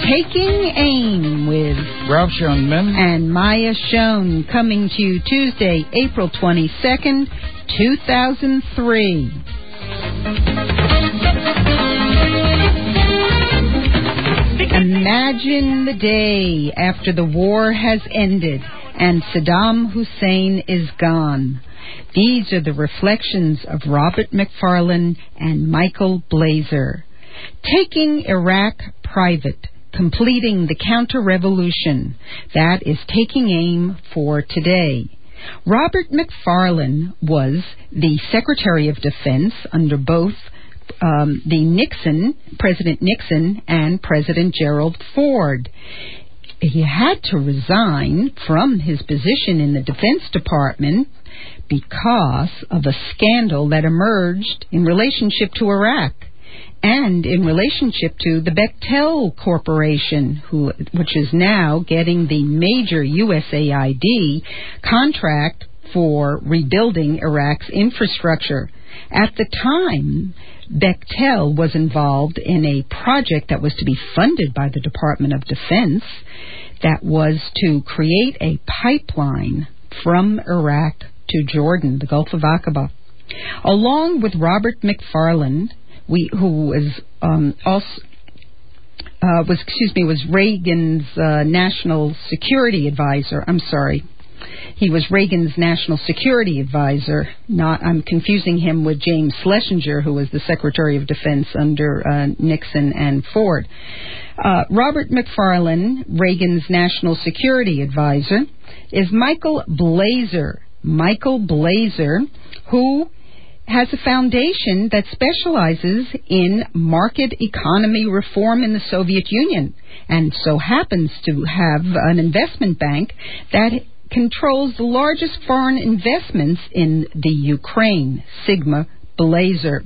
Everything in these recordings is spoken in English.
Taking Aim with Ralph Schoenman and Maya Schoen, coming to you Tuesday, April 22nd, 2003. Imagine the day after the war has ended and Saddam Hussein is gone. These are the reflections of Robert McFarlane and Michael Blazer. Taking Iraq Private, completing the counter-revolution. That is Taking Aim for today. Robert McFarlane was the Secretary of Defense under both President Nixon and President Gerald Ford. He had to resign from his position in the Defense Department because of a scandal that emerged in relationship to Iraq and in relationship to the Bechtel Corporation, which is now getting the major USAID contract for rebuilding Iraq's infrastructure. At the time, Bechtel was involved in a project that was to be funded by the Department of Defense that was to create a pipeline from Iraq to Jordan, the Gulf of Aqaba. Along with Robert McFarlane, who was Reagan's national security advisor. He was Reagan's national security advisor. I'm confusing him with James Schlesinger, who was the Secretary of Defense under Nixon and Ford. Robert McFarlane, Reagan's national security advisor, is Michael Blazer. Michael Blazer, who has a foundation that specializes in market economy reform in the Soviet Union, and so happens to have an investment bank that controls the largest foreign investments in the Ukraine, Sigma Blazer.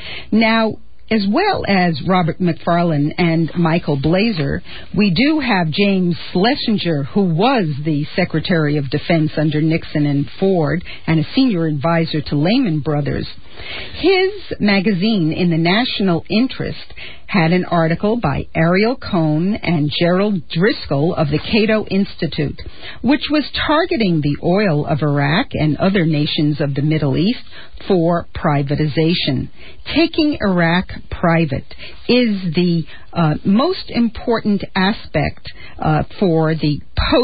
Now, as well as Robert McFarlane and Michael Blazer, we do have James Schlesinger, who was the Secretary of Defense under Nixon and Ford and a senior advisor to Lehman Brothers. His magazine, In the National Interest, had an article by Ariel Cohn and Gerald Driscoll of the Cato Institute, which was targeting the oil of Iraq and other nations of the Middle East for privatization. Taking Iraq private is the most important aspect for the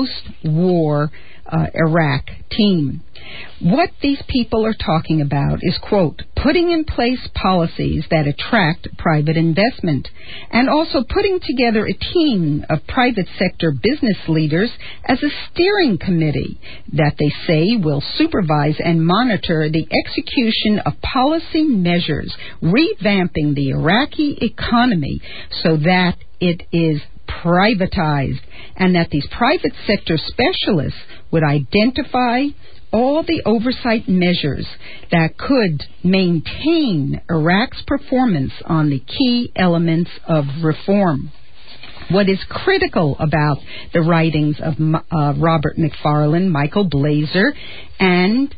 post-war Iraq team. What these people are talking about is, quote, putting in place policies that attract private investment and also putting together a team of private sector business leaders as a steering committee that they say will supervise and monitor the execution of policy measures, revamping the Iraqi economy so that it is privatized, and that these private sector specialists would identify all the oversight measures that could maintain Iraq's performance on the key elements of reform. What is critical about the writings of Robert McFarlane, Michael Blazer, and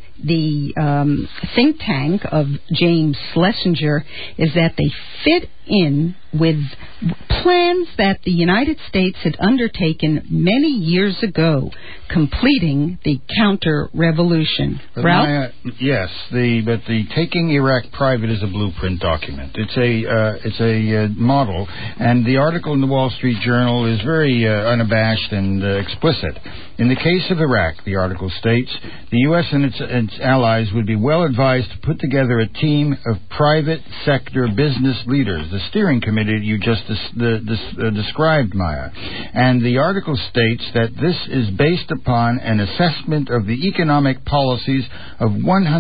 the think tank of James Schlesinger is that they fit in with plans that the United States had undertaken many years ago, completing the counter-revolution. Ralph? Yes, but the Taking Iraq Private is a blueprint document. It's a model, and the article in the Wall Street Journal is very unabashed and explicit. In the case of Iraq, the article states, the U.S. and its allies would be well advised to put together a team of private sector business leaders, the steering committee you just described, Maya. And the article states that this is based upon an assessment of the economic policies of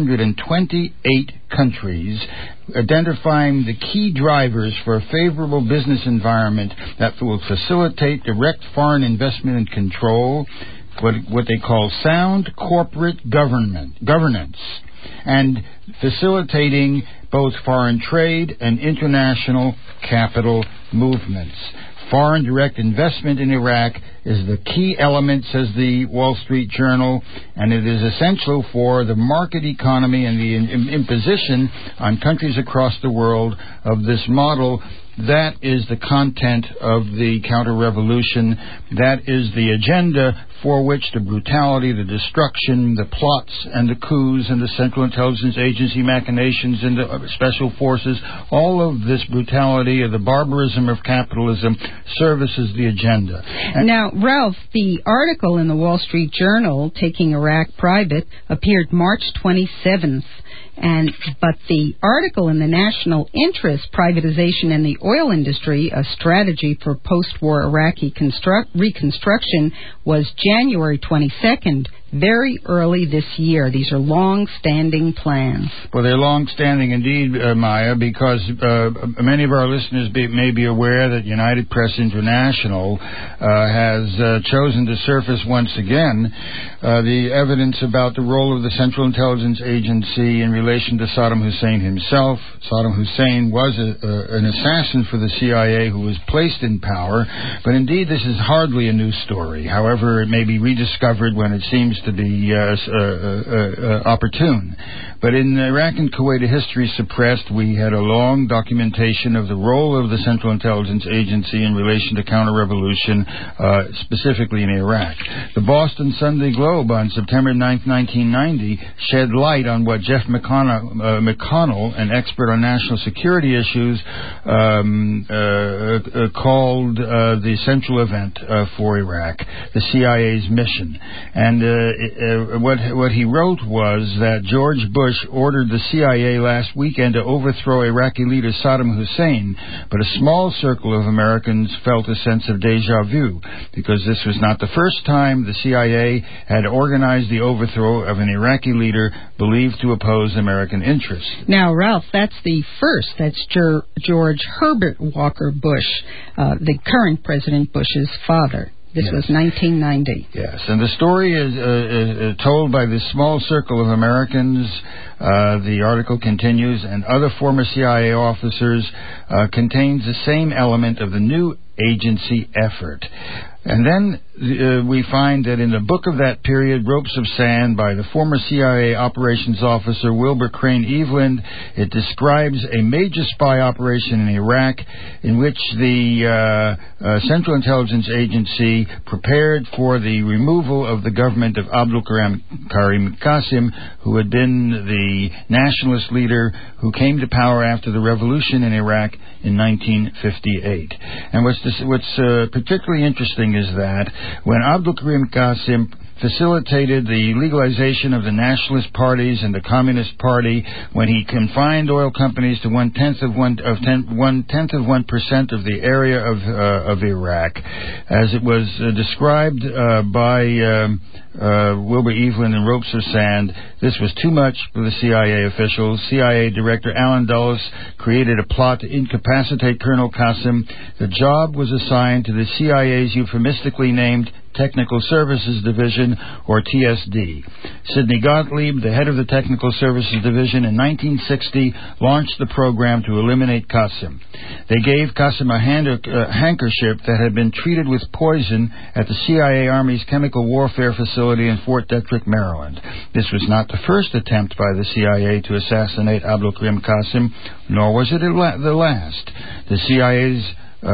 128 countries, identifying the key drivers for a favorable business environment that will facilitate direct foreign investment and control, what they call sound corporate governance, and facilitating both foreign trade and international capital movements. Foreign direct investment in Iraq is the key element, says the Wall Street Journal, and it is essential for the market economy and the imposition on countries across the world of this model That is the content of the counter-revolution. That is the agenda for which the brutality, the destruction, the plots and the coups and the Central Intelligence Agency machinations and the special forces, all of this brutality of the barbarism of capitalism services the agenda. Now, Ralph, the article in the Wall Street Journal, Taking Iraq Private, appeared March 27th. But the article in the National Interest, Privatization in the Oil Industry, a Strategy for Post-War Iraqi Reconstruction, was January 22nd, very early this year. These are long-standing plans. Well, they're long-standing indeed, Maya, because many of our listeners may be aware that United Press International has chosen to surface once again the evidence about the role of the Central Intelligence Agency in relation to Saddam Hussein himself. Saddam Hussein was an assassin for the CIA who was placed in power, but indeed this is hardly a new story. However, it may be rediscovered when it seems to be opportune. But in Iraq and Kuwait, a history suppressed, we had a long documentation of the role of the Central Intelligence Agency in relation to counter-revolution, specifically in Iraq. The Boston Sunday Globe on September 9, 1990, shed light on what Jeff McConnell, an expert on national security issues, called the central event for Iraq, the CIA's mission. And what he wrote was that George Bush ordered the CIA last weekend to overthrow Iraqi leader Saddam Hussein, but a small circle of Americans felt a sense of déjà vu, because this was not the first time the CIA had organized the overthrow of an Iraqi leader believed to oppose American interests. Now, Ralph, that's the first. That's George Herbert Walker Bush, the current President Bush's father. This was 1990. Yes, and the story is told by this small circle of Americans. The article continues, and other former CIA officers, contains the same element of the new agency effort. And then we find that in the book of that period, Ropes of Sand, by the former CIA operations officer Wilbur Crane Eveland, it describes a major spy operation in Iraq in which the Central Intelligence Agency prepared for the removal of the government of Abdul Karim Qasim, who had been the nationalist leader who came to power after the revolution in Iraq in 1958. And what's particularly interesting is that when Abdul Karim Qasim facilitated the legalization of the nationalist parties and the Communist Party, when he confined oil companies to 1/10 of 1% of the area of Iraq, as it was described by Wilbur Eveland in Ropes of Sand, this was too much for the CIA officials. CIA Director Alan Dulles created a plot to incapacitate Colonel Qasim. The job was assigned to the CIA's euphemistically named Technical Services Division, or TSD. Sidney Gottlieb, the head of the Technical Services Division, in 1960 launched the program to eliminate Qasim. They gave Qasim a handkerchief that had been treated with poison at the CIA Army's Chemical Warfare Facility in Fort Detrick, Maryland. This was not the first attempt by the CIA to assassinate Abdul Karim Qasim, nor was it the last. The CIA's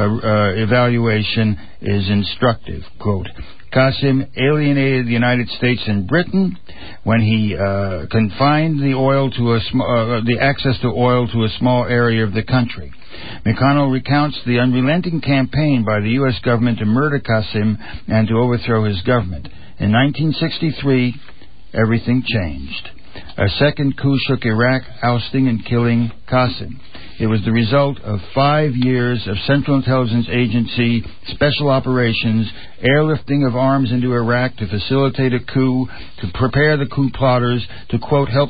evaluation is instructive. Quote, Qasim alienated the United States and Britain when he confined the access to oil to a small area of the country. McConnell recounts the unrelenting campaign by the U.S. government to murder Qasim and to overthrow his government. In 1963, everything changed. A second coup shook Iraq, ousting and killing Qasim. It was the result of 5 years of Central Intelligence Agency special operations, airlifting of arms into Iraq to facilitate a coup, to prepare the coup plotters, to, quote, help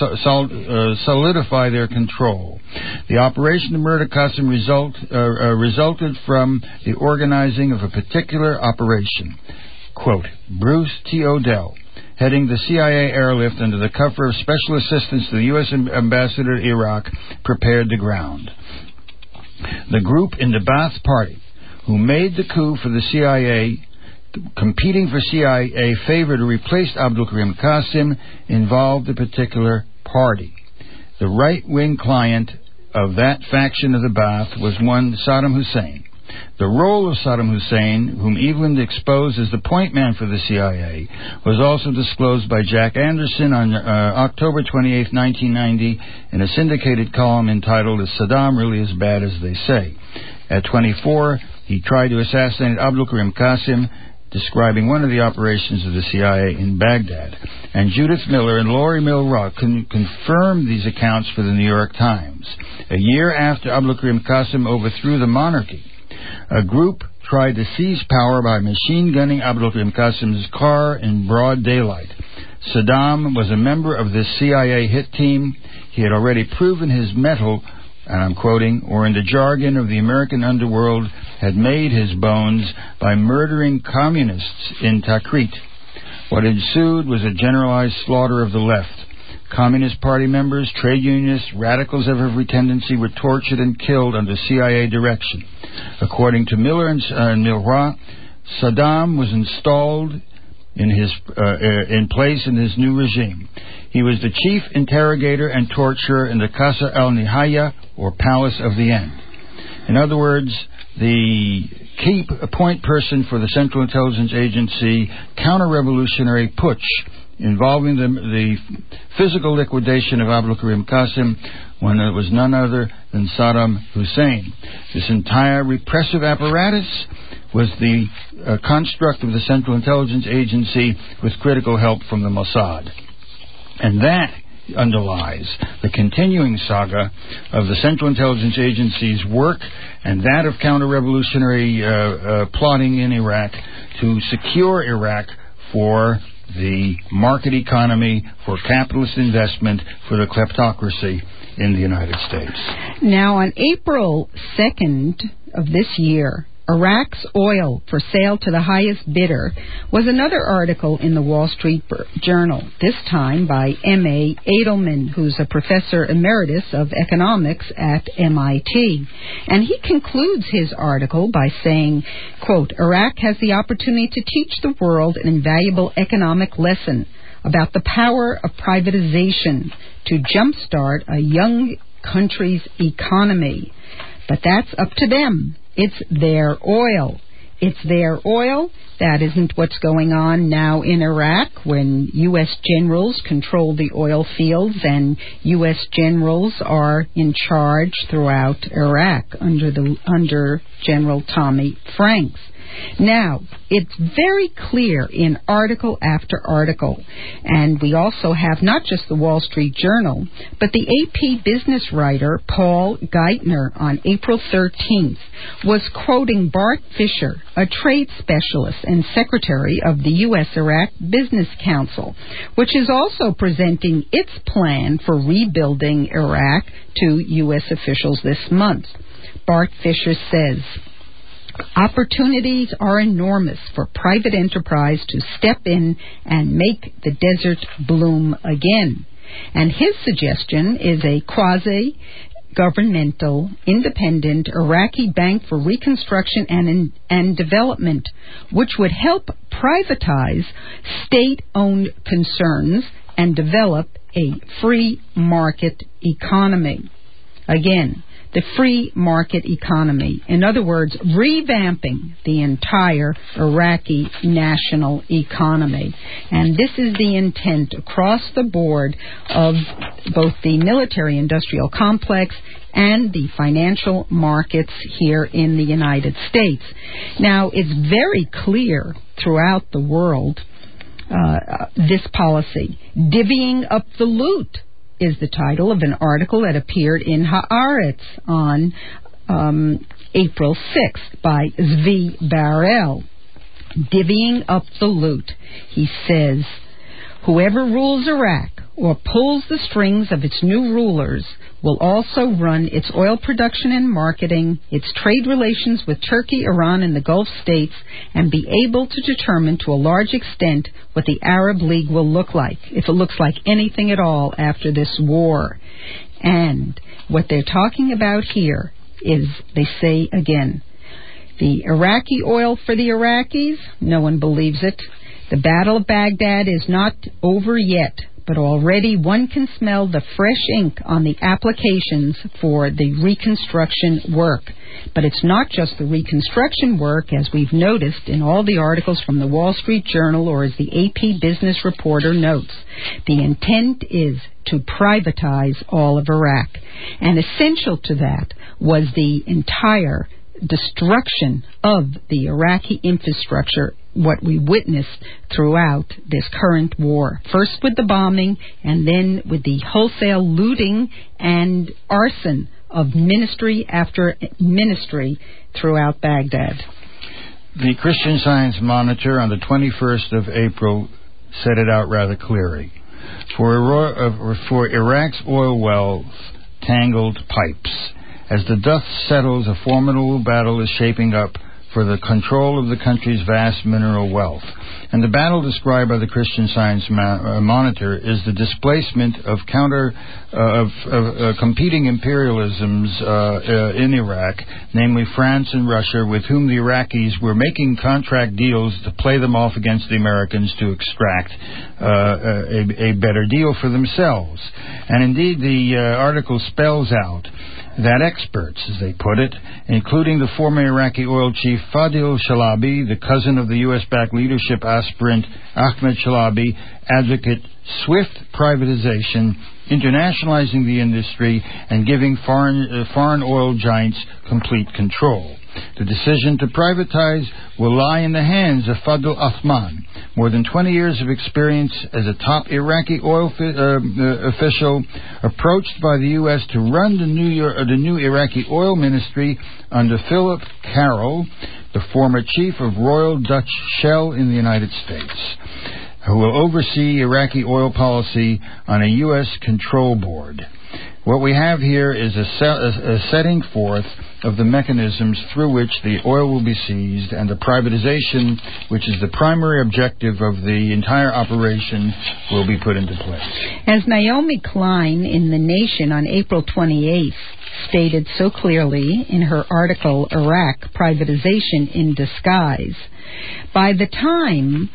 solidify their control. The operation to murder Qasim resulted from the organizing of a particular operation. Quote, Bruce T. Odell, heading the CIA airlift under the cover of special assistance to the U.S. ambassador to Iraq, prepared the ground. The group in the Ba'ath Party, who made the coup for the CIA, competing for CIA favor to replace Abdul Karim Qasim, involved a particular party. The right-wing client of that faction of the Ba'ath was one Saddam Hussein. The role of Saddam Hussein, whom Eveland exposed as the point man for the CIA, was also disclosed by Jack Anderson on October 28, 1990, in a syndicated column entitled "Is Saddam Really as Bad as They Say?" At 24, he tried to assassinate Abdul Karim Qasim, describing one of the operations of the CIA in Baghdad. And Judith Miller and Laurie Milrock confirmed these accounts for the New York Times. A year after Abdul Karim Qasim overthrew the monarchy, a group tried to seize power by machine gunning Abdul Karim Qasim's car in broad daylight. Saddam was a member of this CIA hit team. He had already proven his mettle, and I'm quoting, or in the jargon of the American underworld, had made his bones by murdering communists in Tikrit. What ensued was a generalized slaughter of the left. Communist Party members, trade unionists, radicals of every tendency were tortured and killed under CIA direction. According to Miller and Milroy, Saddam was installed in place in his new regime. He was the chief interrogator and torturer in the Casa al-Nihaya, or Palace of the End. In other words, the key point person for the Central Intelligence Agency counter-revolutionary putsch involving the physical liquidation of Abdul Karim Qasim when it was none other than Saddam Hussein. This entire repressive apparatus was the construct of the Central Intelligence Agency with critical help from the Mossad. And that underlies the continuing saga of the Central Intelligence Agency's work and that of counter-revolutionary plotting in Iraq to secure Iraq for the market economy, for capitalist investment, for the kleptocracy in the United States. Now, on April 2nd of this year, Iraq's oil for sale to the highest bidder was another article in the Wall Street Journal, this time by M.A. Edelman, who's a professor emeritus of economics at MIT. And he concludes his article by saying, quote, Iraq has the opportunity to teach the world an invaluable economic lesson about the power of privatization to jumpstart a young country's economy. But that's up to them. It's their oil. It's their oil. That isn't what's going on now in Iraq when U.S. generals control the oil fields and U.S. generals are in charge throughout Iraq under General Tommy Franks. Now, it's very clear in article after article, and we also have not just the Wall Street Journal, but the AP business writer Paul Geithner on April 13th was quoting Bart Fisher, a trade specialist and secretary of the U.S.-Iraq Business Council, which is also presenting its plan for rebuilding Iraq to U.S. officials this month. Bart Fisher says, opportunities are enormous for private enterprise to step in and make the desert bloom again. And his suggestion is a quasi-governmental, independent Iraqi Bank for Reconstruction and Development, which would help privatize state-owned concerns and develop a free market economy. Again, the free market economy. In other words, revamping the entire Iraqi national economy. And this is the intent across the board of both the military-industrial complex and the financial markets here in the United States. Now, it's very clear throughout the world, this policy. Divvying up the loot is the title of an article that appeared in Haaretz on April 6th by Zvi Barel. Divvying up the loot. He says, whoever rules Iraq or pulls the strings of its new rulers will also run its oil production and marketing, its trade relations with Turkey, Iran, and the Gulf states, and be able to determine to a large extent what the Arab League will look like, if it looks like anything at all after this war. And what they're talking about here is, they say again, the Iraqi oil for the Iraqis, no one believes it. The Battle of Baghdad is not over yet, but already one can smell the fresh ink on the applications for the reconstruction work. But it's not just the reconstruction work, as we've noticed in all the articles from the Wall Street Journal or as the AP Business Reporter notes. The intent is to privatize all of Iraq. And essential to that was the entire destruction of the Iraqi infrastructure, what we witnessed throughout this current war. First with the bombing, and then with the wholesale looting and arson of ministry after ministry throughout Baghdad. The Christian Science Monitor on the 21st of April set it out rather clearly. For Iraq's oil wells, tangled pipes. As the dust settles, a formidable battle is shaping up for the control of the country's vast mineral wealth. And the battle described by the Christian Science Monitor is the displacement of competing imperialisms in Iraq, namely France and Russia, with whom the Iraqis were making contract deals to play them off against the Americans to extract a better deal for themselves. And indeed, the article spells out that experts, as they put it, including the former Iraqi oil chief Fadil Shalabi, the cousin of the U.S.-backed leadership aspirant Ahmed Shalabi, advocate swift privatization, internationalizing the industry, and giving foreign oil giants complete control. The decision to privatize will lie in the hands of Fadl Othman, more than 20 years of experience as a top Iraqi oil official, approached by the U.S. to run the new Iraqi oil ministry under Philip Carroll, the former chief of Royal Dutch Shell in the United States, who will oversee Iraqi oil policy on a U.S. control board. What we have here is a setting forth of the mechanisms through which the oil will be seized, and the privatization, which is the primary objective of the entire operation, will be put into place. As Naomi Klein in The Nation on April 28th stated so clearly in her article, Iraq, Privatization in Disguise, by the time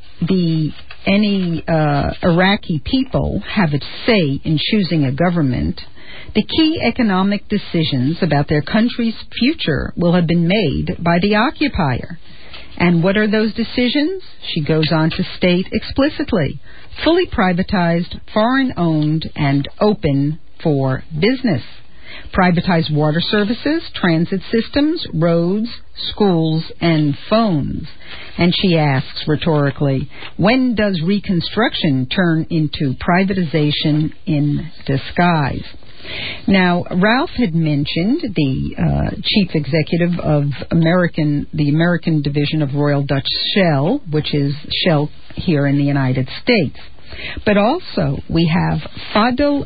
any Iraqi people have a say in choosing a government, the key economic decisions about their country's future will have been made by the occupier. And what are those decisions? She goes on to state explicitly: fully privatized, foreign-owned, and open for business. Privatized water services, transit systems, roads, schools, and phones. And she asks rhetorically, when does reconstruction turn into privatization in disguise? Now, Ralph had mentioned the chief executive of the American division of Royal Dutch Shell, which is Shell here in the United States. But also we have Fadl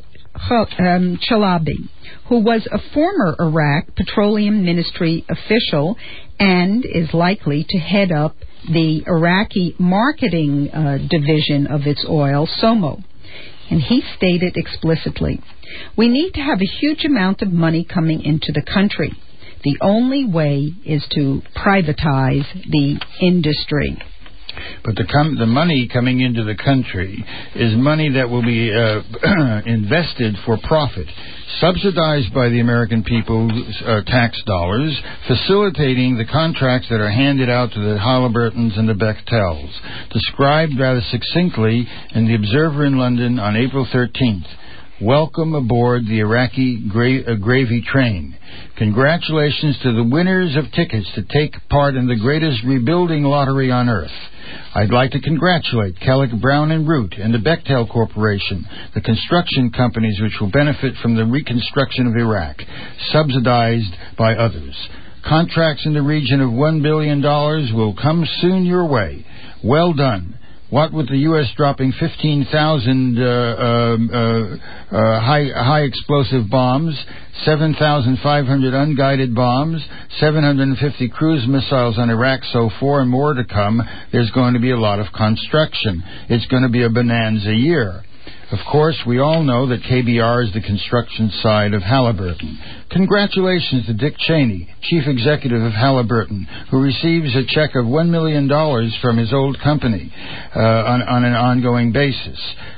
Chalabi, who was a former Iraq Petroleum Ministry official and is likely to head up the Iraqi marketing division of its oil, SOMO. And he stated explicitly, we need to have a huge amount of money coming into the country. The only way is to privatize the industry. But the money coming into the country is money that will be invested for profit, subsidized by the American people's tax dollars, facilitating the contracts that are handed out to the Halliburtons and the Bechtels, described rather succinctly in the Observer in London on April 13th. Welcome aboard the Iraqi gravy train. Congratulations to the winners of tickets to take part in the greatest rebuilding lottery on earth. I'd like to congratulate Kellogg Brown & Root and the Bechtel Corporation, the construction companies which will benefit from the reconstruction of Iraq, subsidized by others. Contracts in the region of $1 billion will come soon your way. Well done. What with the U.S. dropping 15,000 high explosive bombs, 7,500 unguided bombs, 750 cruise missiles on Iraq so far, and more to come, there's going to be a lot of construction. It's going to be a bonanza year. Of course, we all know that KBR is the construction side of Halliburton. Congratulations to Dick Cheney, Chief Executive of Halliburton, who receives a check of $1 million from his old company on an ongoing basis,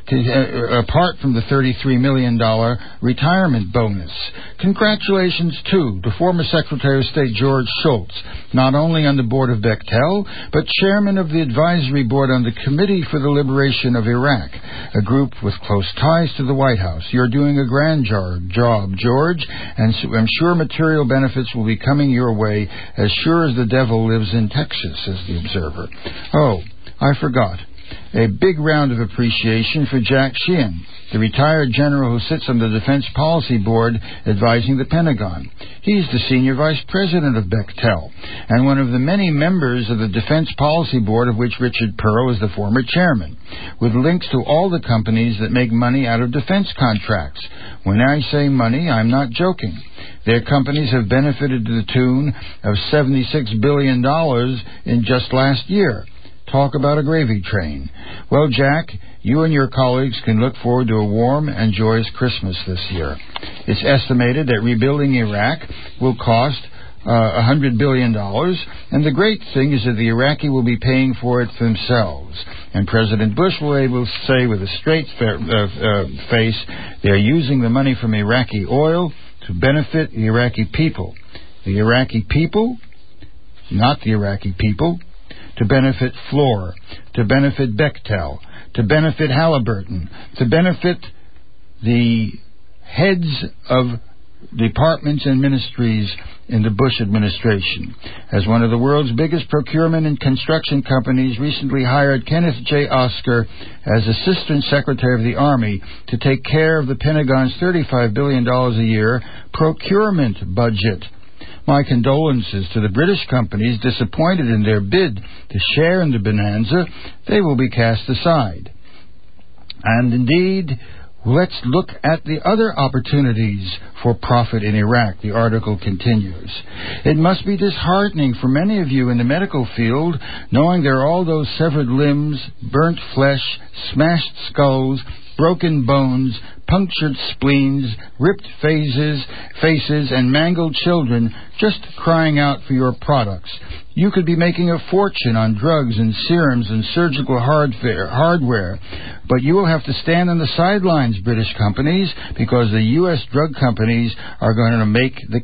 apart from the $33 million retirement bonus. Congratulations, too, to former Secretary of State George Shultz, not only on the board of Bechtel, but chairman of the advisory board on the Committee for the Liberation of Iraq, a group with close ties to the White House. You're doing a grand job, George, and I'm sure material benefits will be coming your way as sure as the devil lives in Texas, says the Observer. Oh, I forgot. A big round of appreciation for Jack Sheehan, the retired general who sits on the Defense Policy Board advising the Pentagon. He's the senior vice president of Bechtel and one of the many members of the Defense Policy Board of which Richard Pearl is the former chairman, with links to all the companies that make money out of defense contracts. When I say money, I'm not joking. Their companies have benefited to the tune of $76 billion in just last year. Talk about a gravy train. Well, Jack, you and your colleagues can look forward to a warm and joyous Christmas this year. It's estimated that rebuilding Iraq will cost $100 billion, and the great thing is that the Iraqi will be paying for it themselves. And President Bush will be able to say with a straight face, they're using the money from Iraqi oil to benefit the Iraqi people. The Iraqi people, not the Iraqi people, to benefit Fluor, to benefit Bechtel, to benefit Halliburton, to benefit the heads of departments and ministries in the Bush administration. As one of the world's biggest procurement and construction companies recently hired Kenneth J. Oscar as Assistant Secretary of the Army to take care of the Pentagon's $35 billion a year procurement budget. My condolences to the British companies disappointed in their bid to share in the bonanza. They will be cast aside. And indeed, let's look at the other opportunities for profit in Iraq, the article continues. It must be disheartening for many of you in the medical field, knowing there are all those severed limbs, burnt flesh, smashed skulls, broken bones, punctured spleens, ripped faces, and mangled children just crying out for your products. You could be making a fortune on drugs and serums and surgical hardware, but you will have to stand on the sidelines, British companies, because the U.S. drug companies are going to make the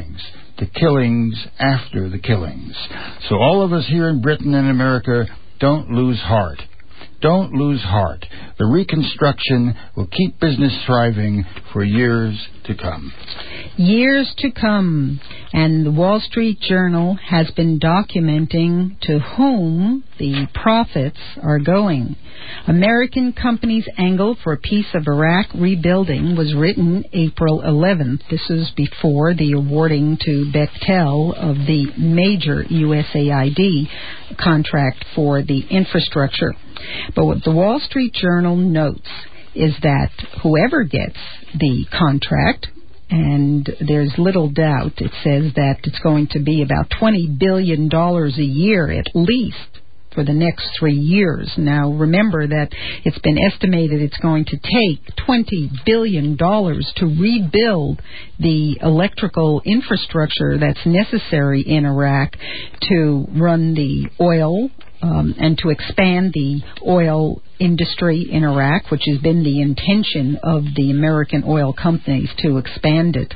killings after the killings. So all of us here in Britain and America, don't lose heart. Don't lose heart. The reconstruction will keep business thriving for years to come. Years to come. And the Wall Street Journal has been documenting to whom the profits are going. American Company's Angle for a Piece of Iraq Rebuilding was written April 11th. This is before the awarding to Bechtel of the major USAID contract for the infrastructure. But what the Wall Street Journal notes is that whoever gets the contract, and there's little doubt, it says that it's going to be about $20 billion a year at least for the next 3 years. Now, remember that it's been estimated it's going to take $20 billion to rebuild the electrical infrastructure that's necessary in Iraq to run the oil and to expand the oil industry in Iraq, which has been the intention of the American oil companies to expand it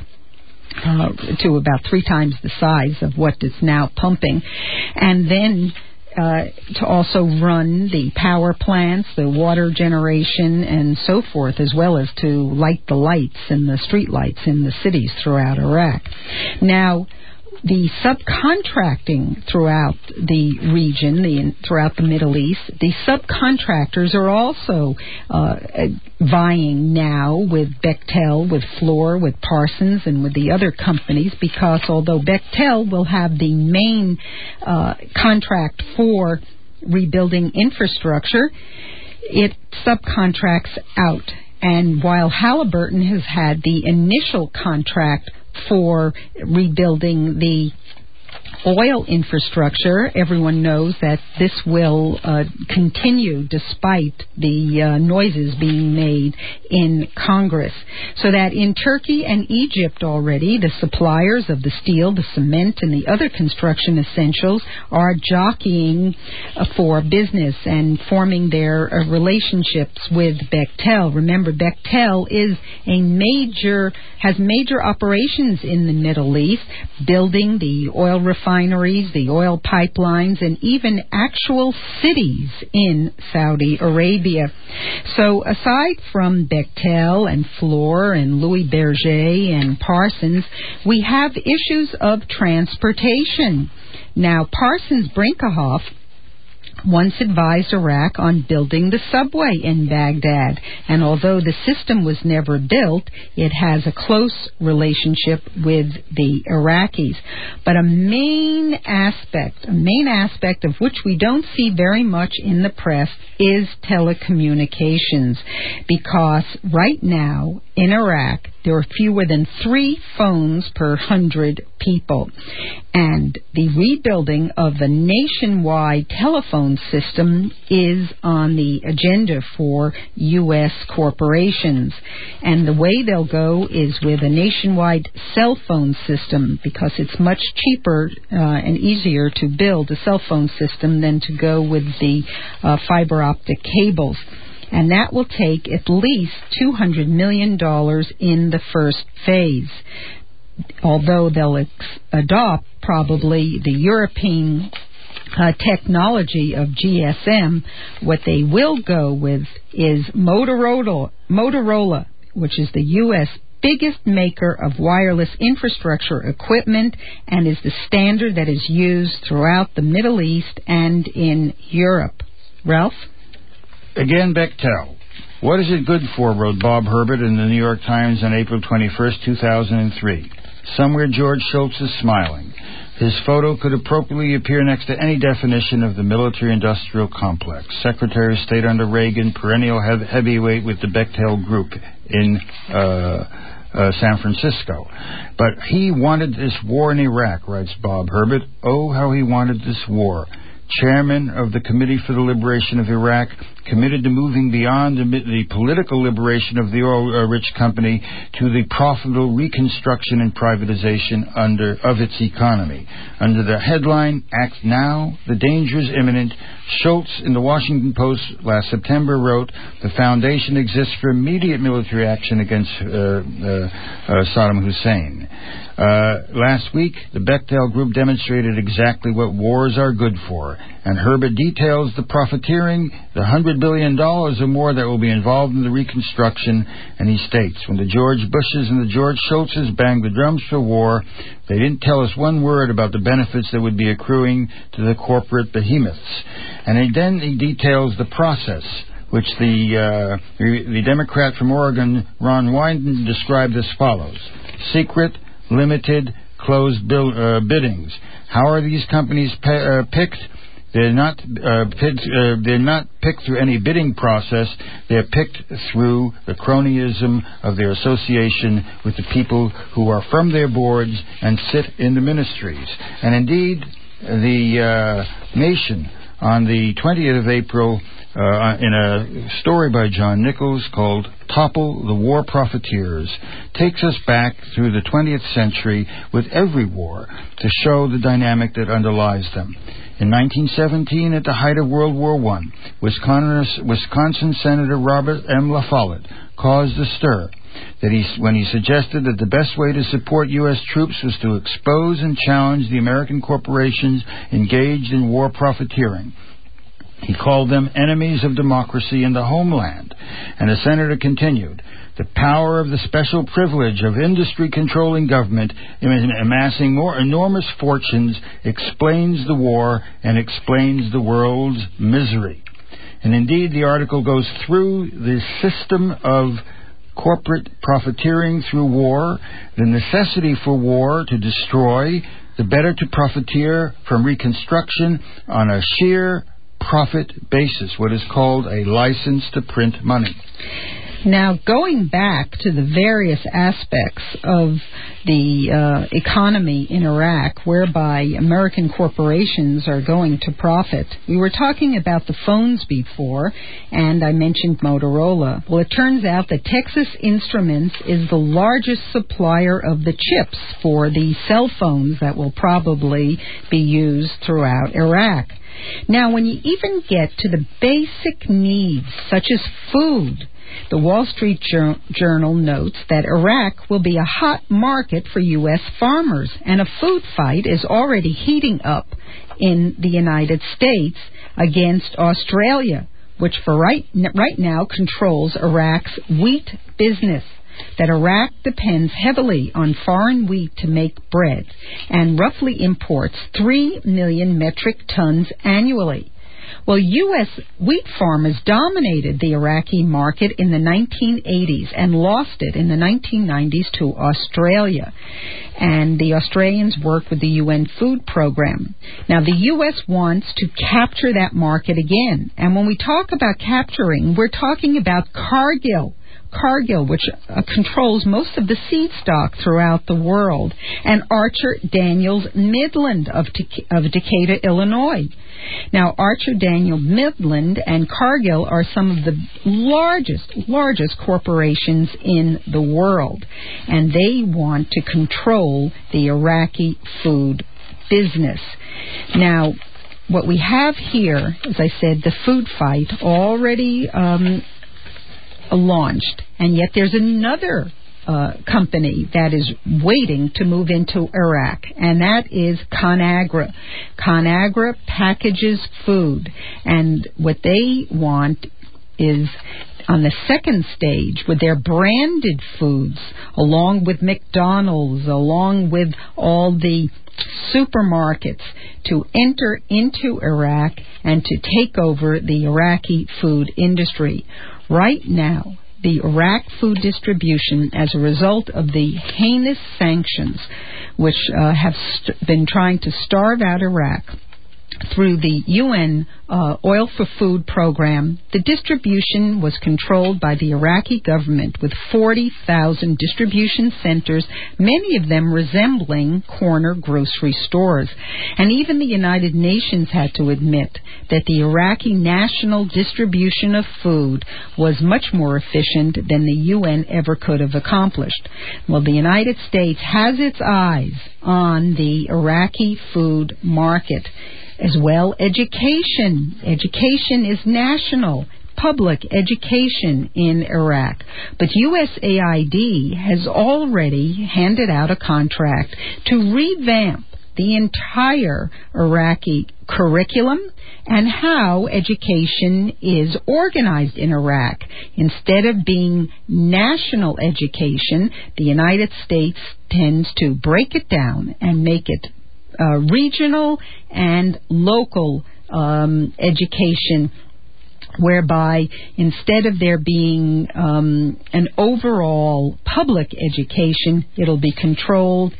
to about 3 times the size of what it's now pumping. And then to also run the power plants, the water generation, and so forth, as well as to light the lights and the street lights in the cities throughout Iraq. Now, the subcontracting throughout the region, throughout the Middle East, the subcontractors are also vying now with Bechtel, with Fluor, with Parsons, and with the other companies, because although Bechtel will have the main contract for rebuilding infrastructure, it subcontracts out. And while Halliburton has had the initial contract for rebuilding the oil infrastructure. Everyone knows that this will continue despite the noises being made in Congress. So that in Turkey and Egypt already, the suppliers of the steel, the cement, and the other construction essentials are jockeying for business and forming their relationships with Bechtel. Remember, Bechtel has major operations in the Middle East, building the oil refineries, the oil pipelines, and even actual cities in Saudi Arabia. So aside from Bechtel and Fluor and Louis Berger and Parsons, we have issues of transportation. Now, Parsons Brinckerhoff once advised Iraq on building the subway in Baghdad, and although the system was never built, it has a close relationship with the Iraqis. But a main aspect of which we don't see very much in the press is telecommunications, because right now in Iraq there are fewer than 3 phones per 100 people. And the rebuilding of the nationwide telephone system is on the agenda for U.S. corporations. And the way they'll go is with a nationwide cell phone system, because it's much cheaper and easier to build a cell phone system than to go with the fiber optic cables. And that will take at least $200 million in the first phase. Although they'll adopt probably the European technology of GSM, what they will go with is Motorola, which is the U.S. biggest maker of wireless infrastructure equipment and is the standard that is used throughout the Middle East and in Europe. Ralph? Again, Bechtel. What is it good for, wrote Bob Herbert in the New York Times on April 21st, 2003. Somewhere George Shultz is smiling. His photo could appropriately appear next to any definition of the military-industrial complex. Secretary of State under Reagan, perennial heavyweight with the Bechtel Group in San Francisco. But he wanted this war in Iraq, writes Bob Herbert. Oh, how he wanted this war. Chairman of the Committee for the Liberation of Iraq, committed to moving beyond the political liberation of the oil-rich company to the profitable reconstruction and privatization of its economy. Under the headline, Act Now, the danger is imminent, Schultz in the Washington Post last September wrote, the foundation exists for immediate military action against Saddam Hussein. Last week, the Bechtel Group demonstrated exactly what wars are good for, and Herbert details the profiteering, the $100 billion or more that will be involved in the reconstruction, and he states, when the George Bushes and the George Schultzes banged the drums for war, they didn't tell us one word about the benefits that would be accruing to the corporate behemoths. And then he details the process, which the Democrat from Oregon, Ron Wyden, described as follows. Secret, limited, closed biddings. How are these companies picked? They're not picked through any bidding process. They're picked through the cronyism of their association with the people who are from their boards and sit in the ministries. And indeed, the Nation on the 20th of April, in a story by John Nichols called Topple the War Profiteers, takes us back through the 20th century with every war to show the dynamic that underlies them. In 1917, at the height of World War I, Wisconsin Senator Robert M. La Follette caused a stir when he suggested that the best way to support U.S. troops was to expose and challenge the American corporations engaged in war profiteering. He called them enemies of democracy in the homeland. And the senator continued, the power of the special privilege of industry-controlling government in amassing more enormous fortunes explains the war and explains the world's misery. And indeed, the article goes through the system of corporate profiteering through war, the necessity for war to destroy, the better to profiteer from reconstruction on a sheer profit basis, what is called a license to print money. Now, going back to the various aspects of the economy in Iraq whereby American corporations are going to profit, we were talking about the phones before, and I mentioned Motorola. Well, it turns out that Texas Instruments is the largest supplier of the chips for the cell phones that will probably be used throughout Iraq. Now, when you even get to the basic needs, such as food, the Wall Street Journal notes that Iraq will be a hot market for U.S. farmers, and a food fight is already heating up in the United States against Australia, which for right now controls Iraq's wheat business. That Iraq depends heavily on foreign wheat to make bread and roughly imports 3 million metric tons annually. Well, U.S. wheat farmers dominated the Iraqi market in the 1980s and lost it in the 1990s to Australia. And the Australians worked with the UN Food Program. Now, the U.S. wants to capture that market again. And when we talk about capturing, we're talking about Cargill, which controls most of the seed stock throughout the world, and Archer Daniels Midland of Decatur, Illinois. Now, Archer Daniels Midland and Cargill are some of the largest corporations in the world, and they want to control the Iraqi food business. Now, what we have here, as I said, the food fight already launched, and yet there's another company that is waiting to move into Iraq, and that is ConAgra. ConAgra packages food, and what they want is on the second stage with their branded foods, along with McDonald's, along with all the supermarkets, to enter into Iraq and to take over the Iraqi food industry. Right now, the Iraq food distribution, as a result of the heinous sanctions which have been trying to starve out Iraq through the UN Oil for Food program, the distribution was controlled by the Iraqi government with 40,000 distribution centers, many of them resembling corner grocery stores. And even the United Nations had to admit that the Iraqi national distribution of food was much more efficient than the UN ever could have accomplished. Well, the United States has its eyes on the Iraqi food market. As well, education. Education is national, public education in Iraq. But USAID has already handed out a contract to revamp the entire Iraqi curriculum and how education is organized in Iraq. Instead of being national education, the United States tends to break it down and make it regional and local education, whereby instead of there being an overall public education, it'll be controlled,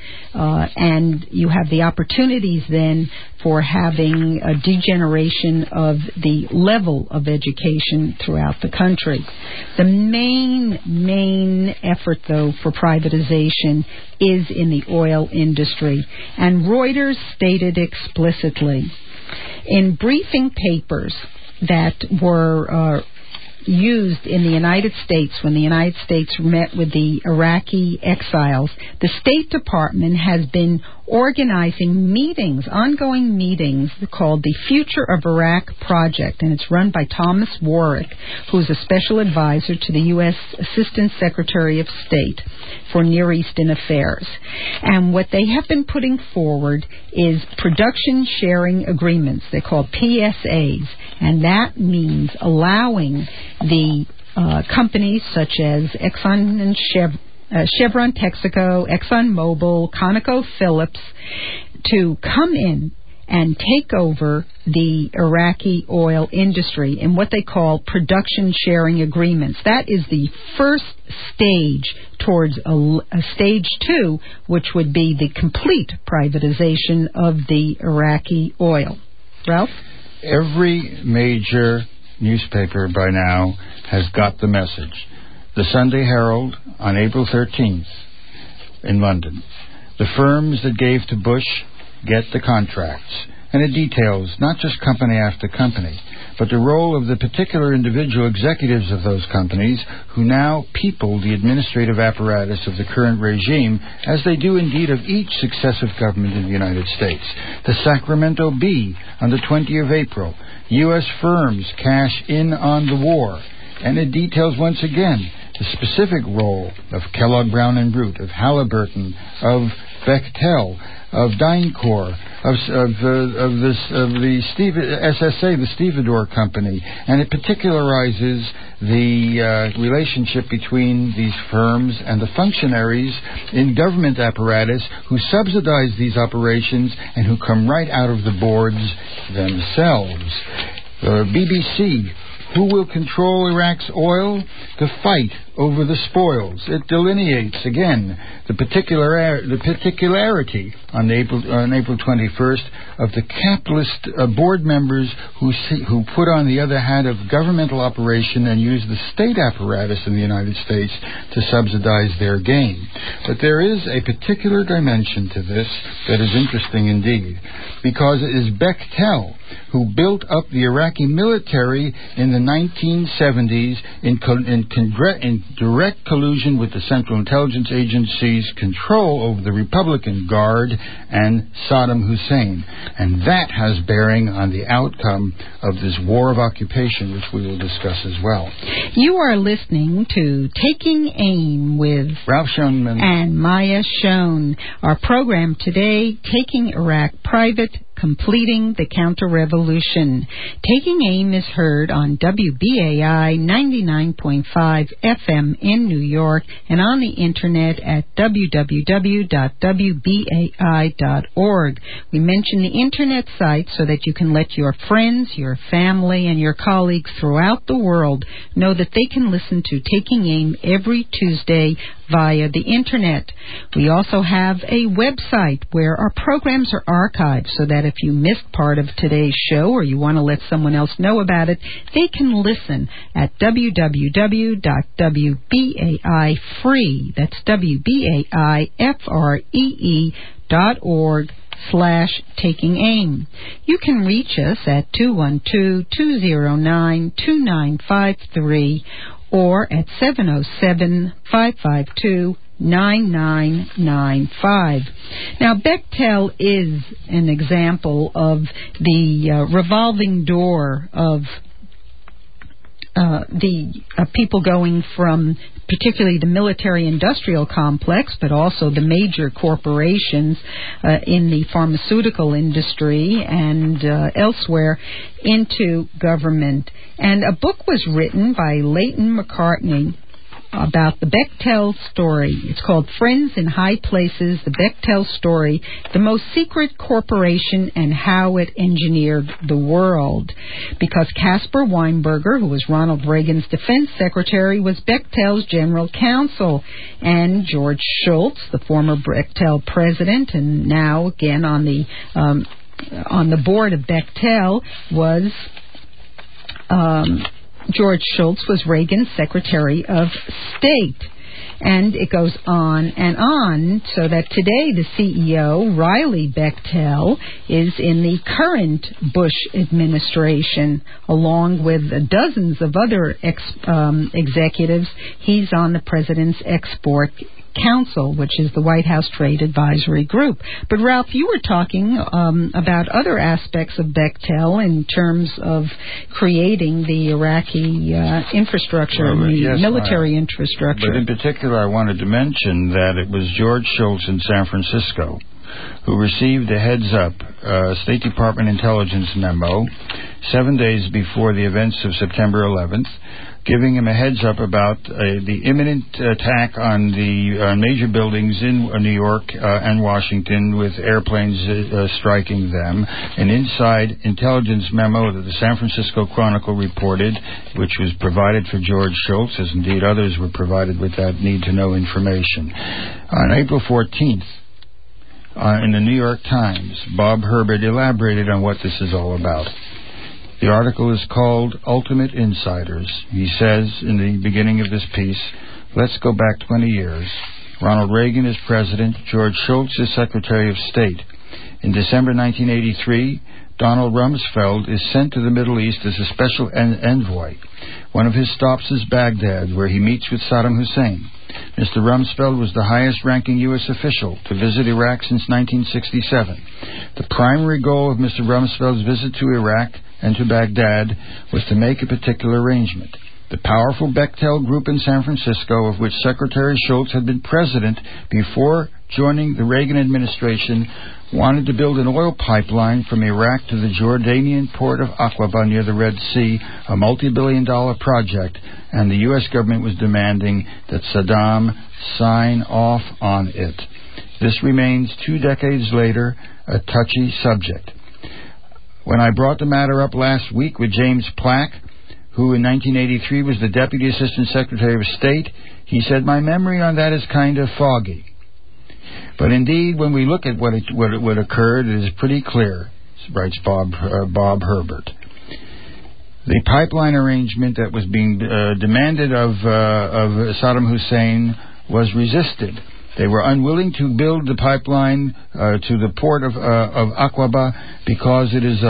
and you have the opportunities then for having a degeneration of the level of education throughout the country. The main effort, though, for privatization is in the oil industry, and Reuters stated explicitly in briefing papers that were used in the United States when the United States met with the Iraqi exiles, the State Department has been organizing meetings, ongoing meetings called the Future of Iraq Project, and it's run by Thomas Warwick, who's a special advisor to the U.S. Assistant Secretary of State for Near Eastern Affairs. And what they have been putting forward is production sharing agreements. They're called PSAs, and that means allowing the companies such as Exxon and Chevron, Texaco, ExxonMobil, ConocoPhillips to come in and take over the Iraqi oil industry in what they call production sharing agreements. That is the first stage towards a stage 2, which would be the complete privatization of the Iraqi oil. Ralph? Every major newspaper by now has got the message. The Sunday Herald on April 13th in London. The firms that gave to Bush get the contracts. And it details not just company after company, but the role of the particular individual executives of those companies who now people the administrative apparatus of the current regime, as they do indeed of each successive government in the United States. The Sacramento Bee on the 20th of April. U.S. firms cash in on the war. And it details once again the specific role of Kellogg Brown and Root, of Halliburton, of Bechtel, of DynCorp, of the SSA, the Stevedore Company, and it particularizes the relationship between these firms and the functionaries in government apparatus who subsidize these operations and who come right out of the boards themselves. BBC. Who will control Iraq's oil? The fight over the spoils. It delineates, again, the particularity on April 21st of the capitalist board members who put on the other hat of governmental operation and use the state apparatus in the United States to subsidize their gain. But there is a particular dimension to this that is interesting indeed, because it is Bechtel who built up the Iraqi military in the 1970s in direct collusion with the Central Intelligence Agency's control over the Republican Guard and Saddam Hussein. And that has bearing on the outcome of this war of occupation, which we will discuss as well. You are listening to Taking Aim with Ralph Schoenman and Maya Schoen. Our program today, Taking Iraq Private, Completing the Counter-Revolution. Taking Aim is heard on WBAI 99.5 FM in New York and on the internet at www.wbai.org. We mention the internet site so that you can let your friends, your family, and your colleagues throughout the world know that they can listen to Taking Aim every Tuesday via the internet. We also have a website where our programs are archived so that if you missed part of today's show or you want to let someone else know about it, they can listen at www.wbaifree, that's WBAIFREE.org/Taking Aim. You can reach us at 212-209-2953 or at 707-552-9995. Now, Bechtel is an example of the revolving door of the people going from particularly the military-industrial complex, but also the major corporations in the pharmaceutical industry and elsewhere into government. And a book was written by Leighton McCartney about the Bechtel story. It's called Friends in High Places, the Bechtel Story, the Most Secret Corporation and How It Engineered the World. Because Caspar Weinberger, who was Ronald Reagan's defense secretary, was Bechtel's general counsel. And George Shultz, the former Bechtel president and now again on the board of Bechtel, was... George Shultz was Reagan's Secretary of State. And it goes on and on, so that today the CEO, Riley Bechtel, is in the current Bush administration, along with dozens of other executives. He's on the President's Export Council, which is the White House Trade Advisory Group. But Ralph, you were talking about other aspects of Bechtel in terms of creating the Iraqi infrastructure, military infrastructure. But in particular, I wanted to mention that it was George Shultz in San Francisco who received a heads-up State Department intelligence memo 7 days before the events of September 11th, giving him a heads-up about the imminent attack on the major buildings in New York and Washington, with airplanes striking them. An inside intelligence memo that the San Francisco Chronicle reported, which was provided for George Shultz, as indeed others were provided with that need-to-know information. On April 14th, in the New York Times, Bob Herbert elaborated on what this is all about. The article is called Ultimate Insiders. He says in the beginning of this piece, let's go back 20 years. Ronald Reagan is president. George Shultz is Secretary of State. In December 1983, Donald Rumsfeld is sent to the Middle East as a special envoy. One of his stops is Baghdad, where he meets with Saddam Hussein. Mr. Rumsfeld was the highest-ranking U.S. official to visit Iraq since 1967. The primary goal of Mr. Rumsfeld's visit to Iraq and to Baghdad was to make a particular arrangement. The powerful Bechtel Group in San Francisco, of which Secretary Shultz had been president before joining the Reagan administration, wanted to build an oil pipeline from Iraq to the Jordanian port of Aqaba near the Red Sea, a multi-billion-dollar project, and the U.S. government was demanding that Saddam sign off on it. This remains 2 decades later a touchy subject. When I brought the matter up last week with James Plack, who in 1983 was the Deputy Assistant Secretary of State, he said, my memory on that is kind of foggy. But indeed, when we look at what occurred, it is pretty clear, writes Bob Herbert. The pipeline arrangement that was being demanded of Saddam Hussein was resisted. They were unwilling to build the pipeline to the port of Aqaba because it is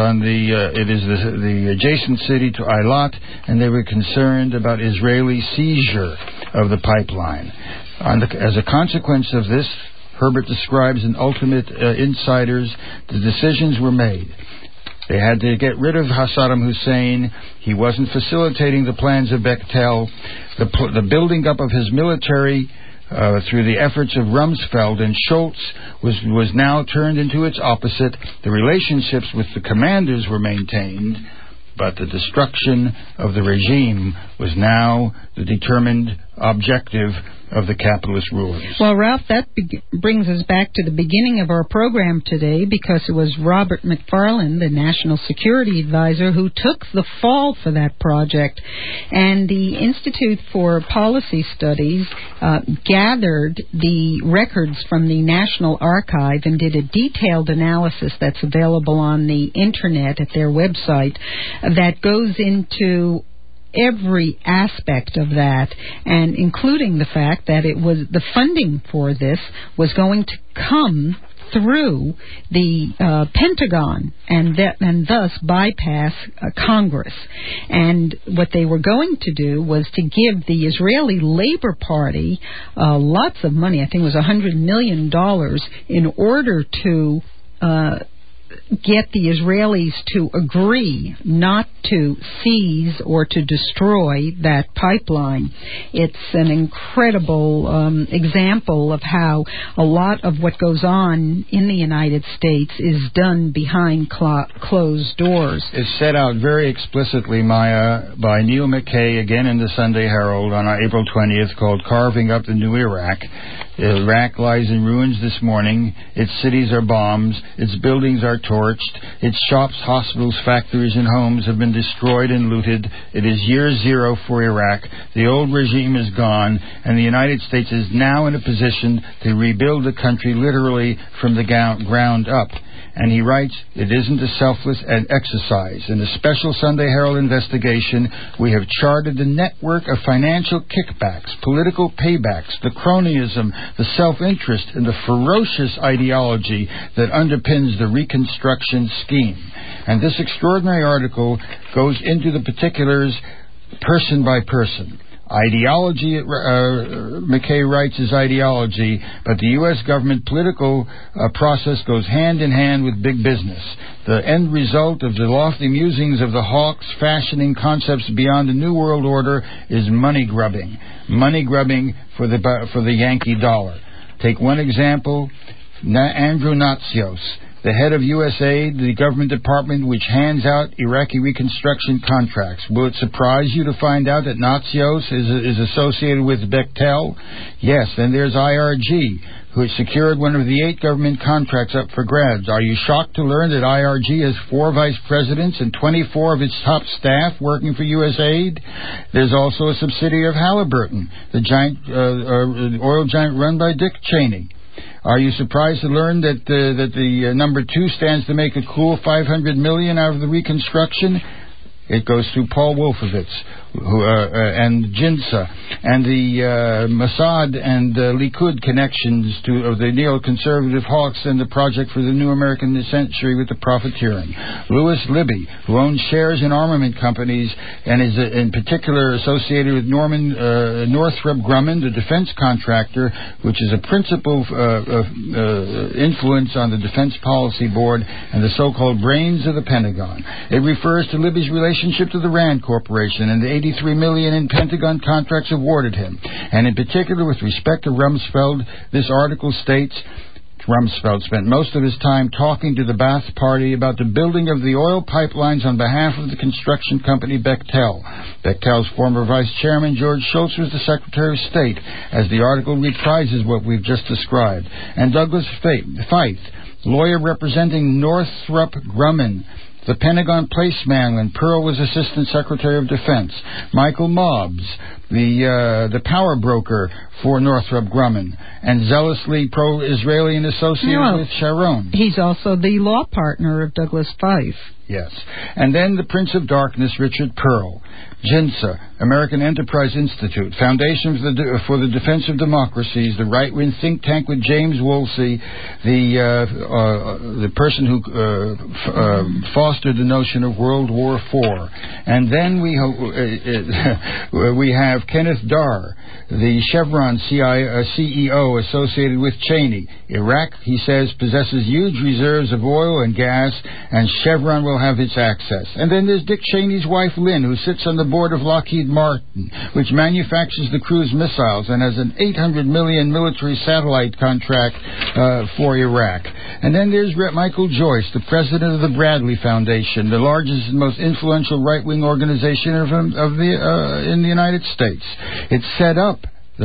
the adjacent city to Eilat, and they were concerned about Israeli seizure of the pipeline. As a consequence of this, Herbert describes in Ultimate Insiders, the decisions were made. They had to get rid of Saddam Hussein. He wasn't facilitating the plans of Bechtel. The building up of his military through the efforts of Rumsfeld and Shultz was now turned into its opposite. The relationships with the commanders were maintained, but the destruction of the regime was now the determined objective of the capitalist rulers. Well, Ralph, that brings us back to the beginning of our program today, because it was Robert McFarlane, the National Security Advisor, who took the fall for that project. And the Institute for Policy Studies gathered the records from the National Archive and did a detailed analysis that's available on the Internet at their website that goes into every aspect of that, and including the fact that it was the funding for this was going to come through the Pentagon and thus bypass Congress. And what they were going to do was to give the Israeli Labor Party lots of money. I think it was $100 million in order to get the Israelis to agree not to seize or to destroy that pipeline. It's an incredible example of how a lot of what goes on in the United States is done behind closed doors. It's set out very explicitly, Maya, by Neil McKay, again in the Sunday Herald on April 20th, called Carving Up the New Iraq. Iraq lies in ruins this morning. Its cities are bombed. Its buildings are torched. Its shops, hospitals, factories, and homes have been destroyed and looted. It is year zero for Iraq. The old regime is gone, and the United States is now in a position to rebuild the country literally from the ground up. And he writes, it isn't a selfless exercise. In a special Sunday Herald investigation, we have charted the network of financial kickbacks, political paybacks, the cronyism, the self-interest, and the ferocious ideology that underpins the Reconstruction scheme. And this extraordinary article goes into the particulars person by person. Ideology, McKay writes, is ideology, but the U.S. government political process goes hand in hand with big business. The end result of the lofty musings of the hawks fashioning concepts beyond the New World Order is money grubbing for the Yankee dollar. Take one example, Andrew Natsios, the head of USAID, the government department which hands out Iraqi reconstruction contracts. Will it surprise you to find out that Natsios is associated with Bechtel? Yes, then there's IRG, who has secured one of the 8 government contracts up for grabs. Are you shocked to learn that IRG has 4 vice presidents and 24 of its top staff working for USAID? There's also a subsidiary of Halliburton, the giant oil giant run by Dick Cheney. Are you surprised to learn that the number 2 stands to make a cool $500 million out of the reconstruction? It goes through Paul Wolfowitz and Jinsa and the Mossad and Likud connections of the neoconservative hawks and the Project for the New American Century with the profiteering. Louis Libby, who owns shares in armament companies and is in particular associated with Northrop Grumman, the defense contractor, which is a principal influence on the Defense Policy Board and the so-called brains of the Pentagon. It refers to Libby's relationship to the Rand Corporation and the $83 million in Pentagon contracts awarded him. And in particular, with respect to Rumsfeld, this article states, Rumsfeld spent most of his time talking to the Ba'ath Party about the building of the oil pipelines on behalf of the construction company Bechtel. Bechtel's former vice chairman, George Shultz, was the Secretary of State, as the article reprises what we've just described. And Douglas Feith, lawyer representing Northrop Grumman, the Pentagon placeman when Pearl was Assistant Secretary of Defense. Michael Mobbs, the power broker for Northrop Grumman, and zealously pro-Israeli and associated with Sharon. He's also the law partner of Douglas Feith. Yes. And then the Prince of Darkness, Richard Pearl. JINSA, American Enterprise Institute, Foundation for the Defense of Democracies, the right-wing think tank with James Woolsey, the person who fostered the notion of World War IV. And then we have Kenneth Darr, the Chevron CEO associated with Cheney. Iraq, he says, possesses huge reserves of oil and gas, and Chevron will have its access. And then there's Dick Cheney's wife, Lynn, who sits on the board of Lockheed Martin, which manufactures the cruise missiles and has an $800 million military satellite contract for Iraq. And then there's Michael Joyce, the president of the Bradley Foundation, the largest and most influential right-wing organization in the United States. It's set up, the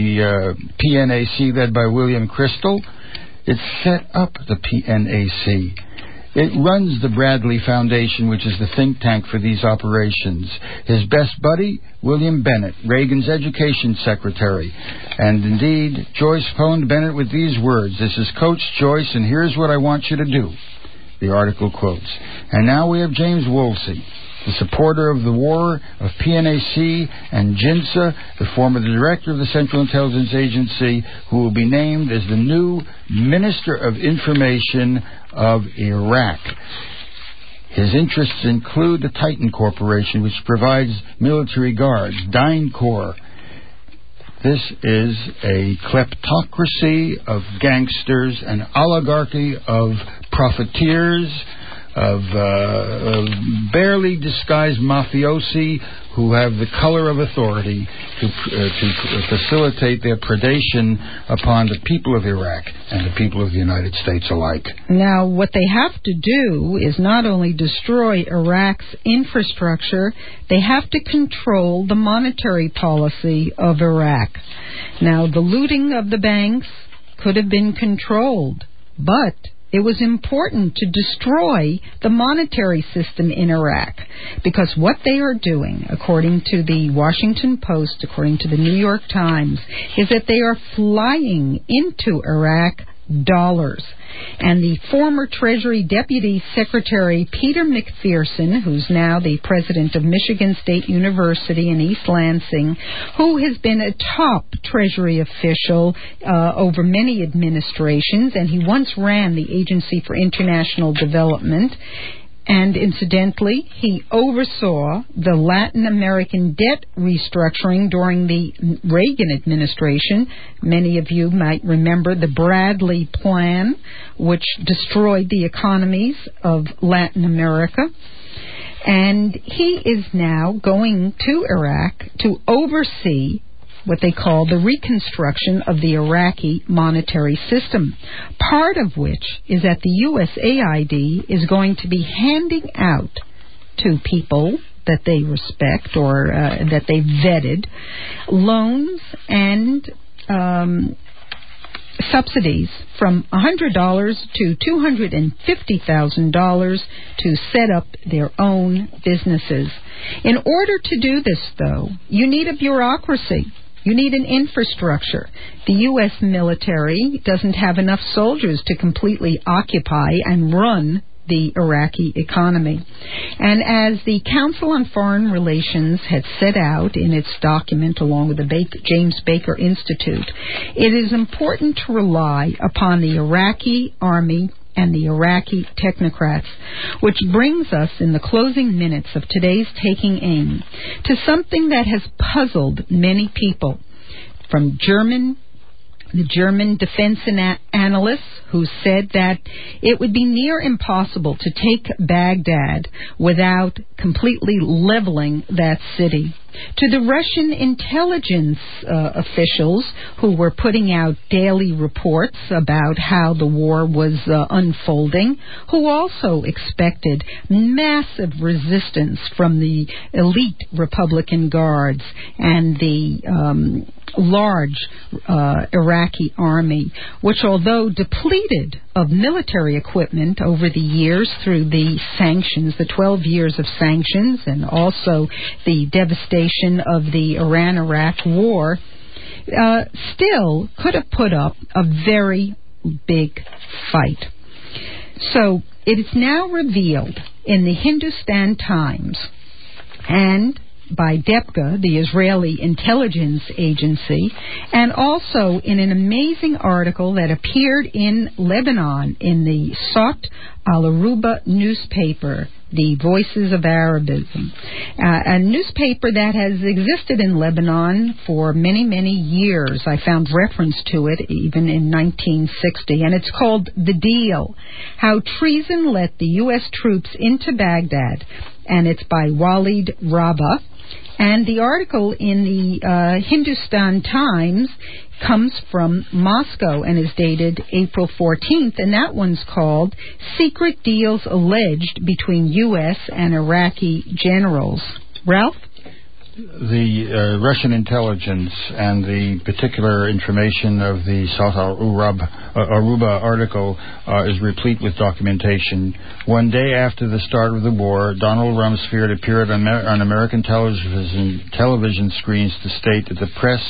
PNAC, led by William Kristol. It set up the PNAC. It runs the Bradley Foundation, which is the think tank for these operations. His best buddy, William Bennett, Reagan's education secretary. And indeed, Joyce phoned Bennett with these words, "This is Coach Joyce, and here's what I want you to do." The article quotes. And now we have James Woolsey, the supporter of the war of PNAC and JINSA, the former director of the Central Intelligence Agency, who will be named as the new Minister of Information of Iraq. His interests include the Titan Corporation, which provides military guards, DynCorp. This is a kleptocracy of gangsters, an oligarchy of profiteers, of barely disguised mafiosi who have the color of authority to facilitate their predation upon the people of Iraq and the people of the United States alike. Now, what they have to do is not only destroy Iraq's infrastructure, they have to control the monetary policy of Iraq. Now, the looting of the banks could have been controlled, but it was important to destroy the monetary system in Iraq, because what they are doing, according to the Washington Post, according to the New York Times, is that they are flying into Iraq dollars. And the former Treasury Deputy Secretary Peter McPherson, who's now the president of Michigan State University in East Lansing, who has been a top Treasury official over many administrations, and he once ran the Agency for International Development. And incidentally, he oversaw the Latin American debt restructuring during the Reagan administration. Many of you might remember the Bradley Plan, which destroyed the economies of Latin America. And he is now going to Iraq to oversee what they call the reconstruction of the Iraqi monetary system, part of which is that the USAID is going to be handing out to people that they respect or that they vetted loans and subsidies from $100 to $250,000 to set up their own businesses. In order to do this, though, you need a bureaucracy. You need an infrastructure. The U.S. military doesn't have enough soldiers to completely occupy and run the Iraqi economy. And as the Council on Foreign Relations had set out in its document along with the James Baker Institute, it is important to rely upon the Iraqi army and the Iraqi technocrats, which brings us in the closing minutes of today's Taking Aim to something that has puzzled many people, from the German defense analysts who said that it would be near impossible to take Baghdad without completely leveling that city, to the Russian intelligence officials who were putting out daily reports about how the war was unfolding, who also expected massive resistance from the elite Republican Guards and the large Iraqi army, which, although depleted of military equipment over the years through the sanctions, the 12 years of sanctions, and also the devastation of the Iran-Iraq war, still could have put up a very big fight. So it is now revealed in the Hindustan Times and by DEPCA, the Israeli intelligence agency, and also in an amazing article that appeared in Lebanon in the Sot al-Aruba newspaper, the Voices of Arabism, a newspaper that has existed in Lebanon for many, many years. I found reference to it even in 1960, and it's called The Deal, How Treason Let the U.S. Troops into Baghdad, and it's by Walid Rabah. And the article in the Hindustan Times comes from Moscow and is dated April 14th, and that one's called Secret Deals Alleged Between U.S. and Iraqi Generals. Ralph? The Russian intelligence and the particular information of the Sot al-Aruba article is replete with documentation. One day after the start of the war, Donald Rumsfeld appeared on American television screens to state that the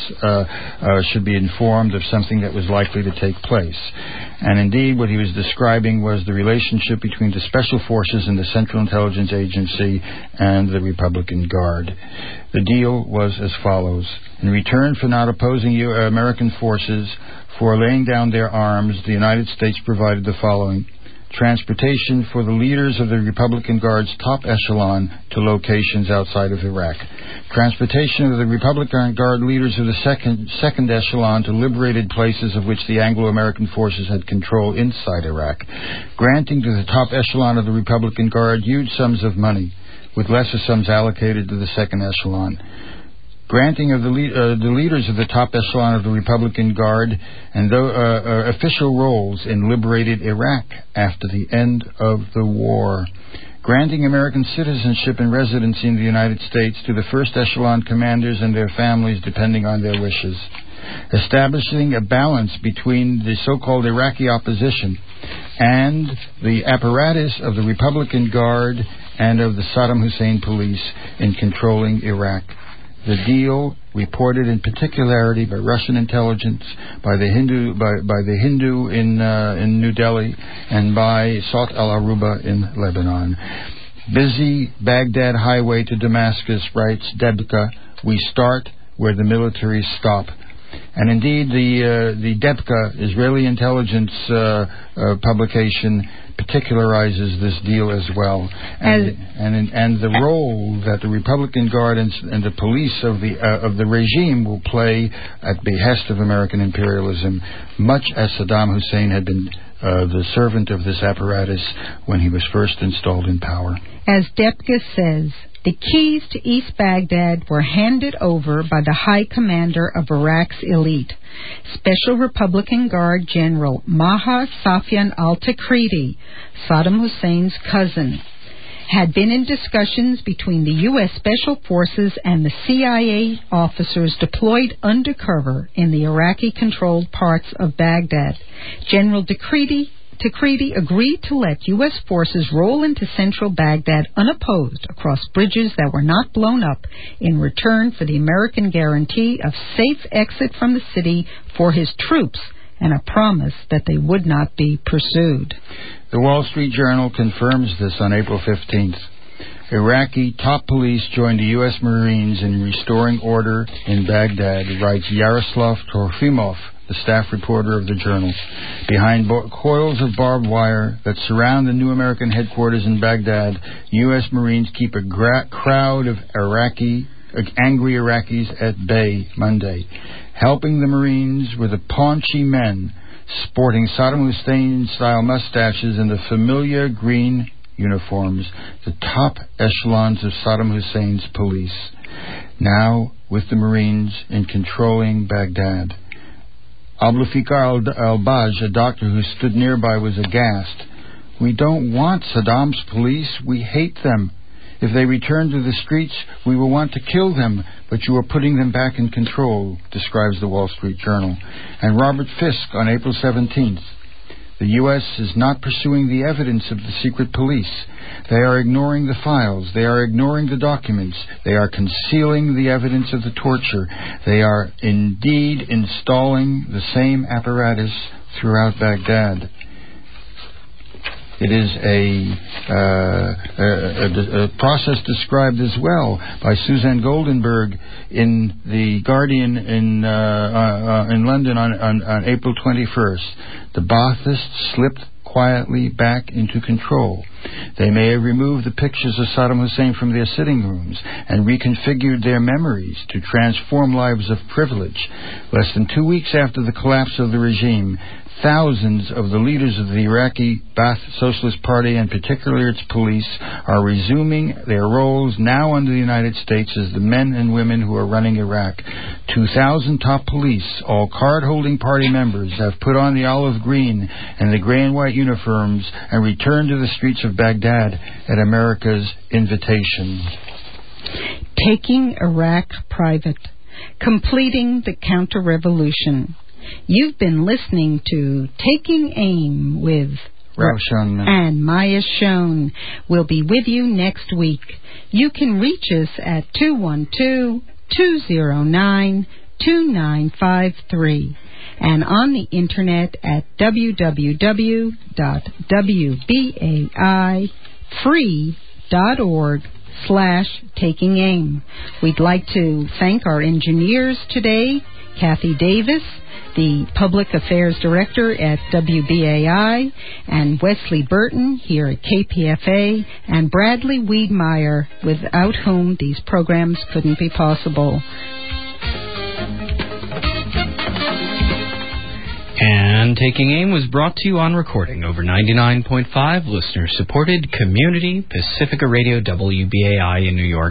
press should be informed of something that was likely to take place. And indeed, what he was describing was the relationship between the Special Forces and the Central Intelligence Agency and the Republican Guard. The deal was as follows. In return for not opposing American forces for laying down their arms, the United States provided the following: transportation for the leaders of the Republican Guard's top echelon to locations outside of Iraq, transportation of the Republican Guard leaders of the second echelon to liberated places of which the Anglo-American forces had control inside Iraq, granting to the top echelon of the Republican Guard huge sums of money, with lesser sums allocated to the second echelon, granting of the leaders of the top echelon of the Republican Guard and official roles in liberated Iraq after the end of the war, granting American citizenship and residency in the United States to the first echelon commanders and their families depending on their wishes, establishing a balance between the so-called Iraqi opposition and the apparatus of the Republican Guard and of the Saddam Hussein police in controlling Iraq. The deal, reported in particularity by Russian intelligence, by the Hindu in New Delhi, and by Sot al-Aruba in Lebanon. Busy Baghdad highway to Damascus, writes DEPCA, we start where the militaries stop. And indeed, the DEPCA, Israeli intelligence publication, particularizes this deal as well, and the role that the Republican Guard and the police of the regime will play at behest of American imperialism, much as Saddam Hussein had been the servant of this apparatus when he was first installed in power. As DEPCA says, the keys to East Baghdad were handed over by the High Commander of Iraq's elite, Special Republican Guard General Maha Safyan al-Takriti, Saddam Hussein's cousin, had been in discussions between the U.S. Special Forces and the CIA officers deployed undercover in the Iraqi-controlled parts of Baghdad. General Takriti agreed to let U.S. forces roll into central Baghdad unopposed across bridges that were not blown up in return for the American guarantee of safe exit from the city for his troops and a promise that they would not be pursued. The Wall Street Journal confirms this on April 15th. Iraqi top police joined the U.S. Marines in restoring order in Baghdad, writes Yaroslav Trofimov, the staff reporter of the Journal. Behind coils of barbed wire that surround the new American headquarters in Baghdad, U.S. Marines keep a crowd of angry Iraqis at bay Monday. Helping the Marines were the paunchy men sporting Saddam Hussein-style mustaches and the familiar green uniforms, the top echelons of Saddam Hussein's police. Now, with the Marines in controlling Baghdad. Abdulfikar al-Baj, a doctor who stood nearby, was aghast. "We don't want Saddam's police. We hate them. If they return to the streets, we will want to kill them, but you are putting them back in control," describes the Wall Street Journal. And Robert Fisk on April 17th. The U.S. is not pursuing the evidence of the secret police. They are ignoring the files. They are ignoring the documents. They are concealing the evidence of the torture. They are indeed installing the same apparatus throughout Baghdad. It is a process described as well by Suzanne Goldenberg in The Guardian in London on April 21st. The Baathists slipped quietly back into control. They may have removed the pictures of Saddam Hussein from their sitting rooms and reconfigured their memories to transform lives of privilege. Less than 2 weeks after the collapse of the regime, thousands of the leaders of the Iraqi Ba'ath Socialist Party, and particularly its police, are resuming their roles now under the United States as the men and women who are running Iraq. 2,000 top police, all card-holding party members, have put on the olive green and the gray and white uniforms and returned to the streets of Baghdad at America's invitation. Taking Iraq private. Completing the counter-revolution. You've been listening to Taking Aim with Roshan and Maya Schoen. We'll be with you next week. You can reach us at 212-209-2953 and on the internet at www.wbaifree.org/Taking Aim. We'd like to thank our engineers today, Kathy Davis, the Public Affairs Director at WBAI, and Wesley Burton here at KPFA, and Bradley Wiedmeyer, without whom these programs couldn't be possible. And Taking Aim was brought to you on recording over 99.5 listener-supported community Pacifica Radio WBAI in New York.